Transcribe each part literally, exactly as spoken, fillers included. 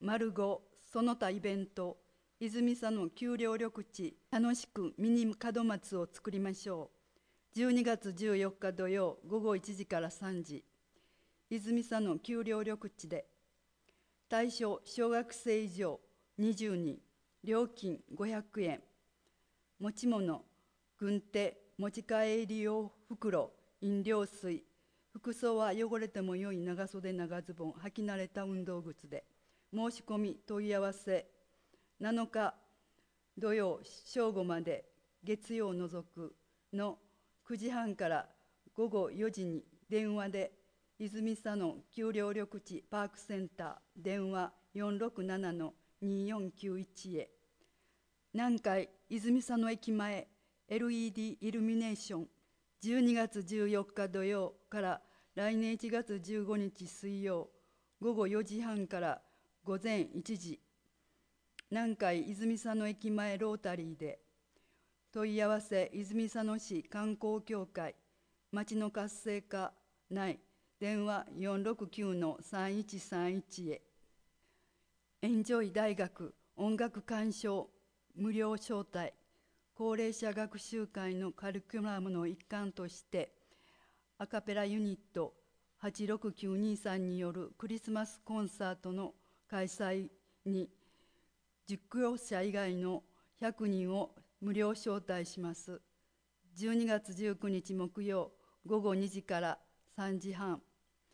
丸ごその他イベント、泉佐野丘陵緑地楽しくミニ門松を作りましょう。じゅうにがつじゅうよっか土曜午後いちじからさんじ、泉佐野丘陵緑地で。対象小学生以上にじゅうにん、料金ごひゃくえん。持ち物、軍手、持ち帰り用袋、飲料水。服装は汚れても良い長袖長ズボン、履き慣れた運動靴で。申し込み問い合わせなのか土曜正午まで、月曜除くのくじはんからごごよじに電話で。泉佐野丘陵緑地パークセンター電話 よんろくななのによんきゅういち へ。南海泉佐野駅前 エルイーディー イルミネーション、じゅうにがつじゅうよっか土曜から来年いちがつじゅうごにち水曜ごごよじはんからごぜんいちじ、南海泉佐野駅前ロータリーで。問い合わせ泉佐野市観光協会町の活性化内電話 よんろくきゅうのさんいちさんいち へ。エンジョイ大学音楽鑑賞無料招待、高齢者学習会のカリキュラムの一環としてアカペラユニットはちろくきゅうにさんによるクリスマスコンサートの開催に実況者以外のひゃくにんを無料招待します。じゅうにがつじゅうくにち木曜ごごにじからさんじはん、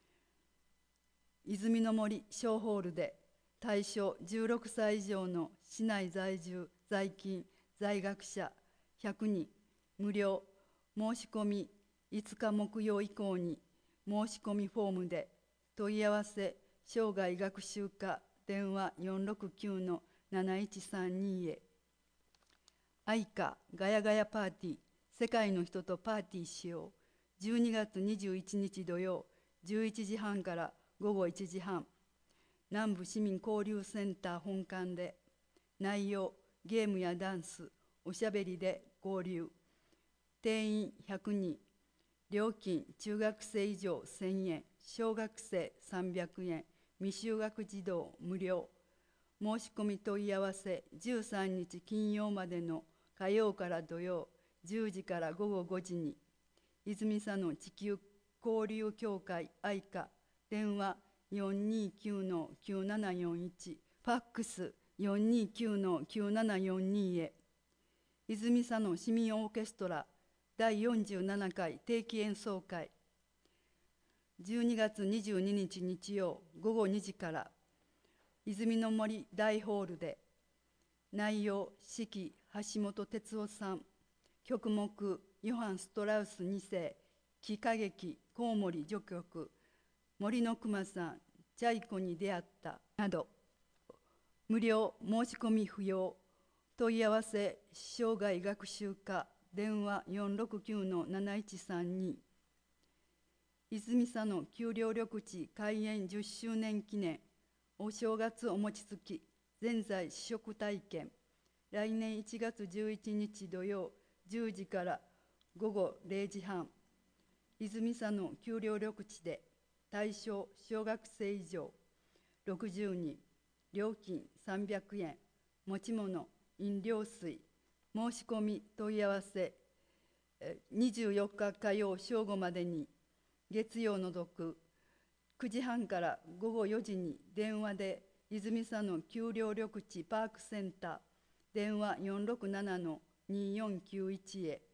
泉の森小ホールで。対象じゅうろくさい以上の市内在住在勤在学者ひゃくにん、無料。申し込みいつか木曜以降に申し込みフォームで。問い合わせ生涯学習課電話 よんろくきゅうのなないちさんに へ。愛花ガヤガヤパーティー、世界の人とパーティーしよう。じゅうにがつにじゅういちにち土曜じゅういちじはんからごごいちじはん、南部市民交流センター本館で。内容ゲームやダンス、おしゃべりで交流。定員ひゃくにん、料金中学生以上せんえん、小学生さんびゃくえん、未就学児童無料。申し込み問い合わせじゅうさんにち金曜までの火曜から土曜じゅうじからごごごじに。泉佐野地球交流協会愛花電話 よんにきゅうのきゅうななよんいち、ファックス よんにきゅうのきゅうななよんに へ。泉佐野市民オーケストラだいよんじゅうななかい定期演奏会、じゅうにがつにじゅうににち日曜ごごにじから泉の森大ホールで。内容指揮橋本哲夫さん、曲目ヨハン・ストラウスにせい、喜歌劇コウモリ序曲、森の熊さんチャイコに出会ったなど。無料申し込み不要。問い合わせ生涯学習課電話 よんろくきゅうのなないちさんに。泉佐野丘陵緑地開園じゅっしゅうねん記念お正月お餅つきぜんざい試食体験、来年いちがつじゅういちにち土曜じゅうじからごごれいじはん、泉佐野丘陵緑地で。対象小学生以上ろくじゅうにん、料金さんびゃくえん、持ち物飲料水。申し込み問い合わせにじゅうよっか火曜正午までに、月曜除くくじはんからごごよじに電話で。泉佐野丘陵緑地パークセンター電話 よんろくななのによんきゅういち へ。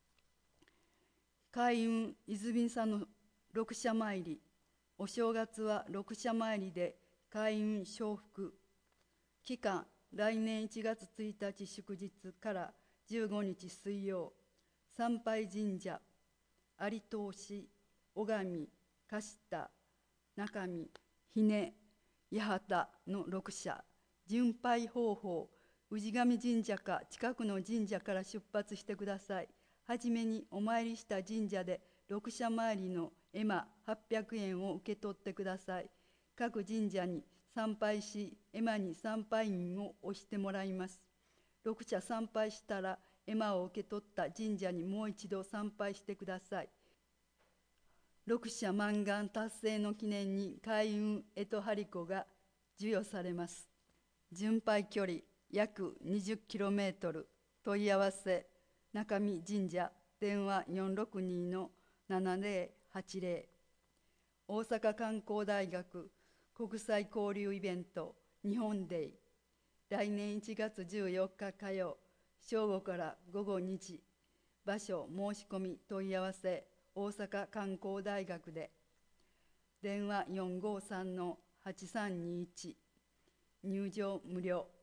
開運泉佐野六社参り、お正月は六社参りで開運招福。期間来年いちがつついたち祝日からじゅうごにち水曜、参拝神社有東市、小上、樫田、中見、比根、八幡のろく社。巡拝方法氏神神社か近くの神社から出発してください。はじめにお参りした神社で六社参りの絵馬はっぴゃくえんを受け取ってください。各神社に参拝し絵馬に参拝印を押してもらいます。六社参拝したら絵馬を受け取った神社にもう一度参拝してください。六社満願達成の記念に開運干支張り子が授与されます。巡拝距離約 にじゅっキロメートル、問い合わせ中見神社、電話 よんろくに のななぜろはちぜろ。大阪観光大学国際交流イベント日本デイ、来年いちがつじゅうよっか火曜、正午から午後にじ、場所申し込み問い合わせ大阪観光大学で、電話 よんごさんのはちさんにいち、入場無料。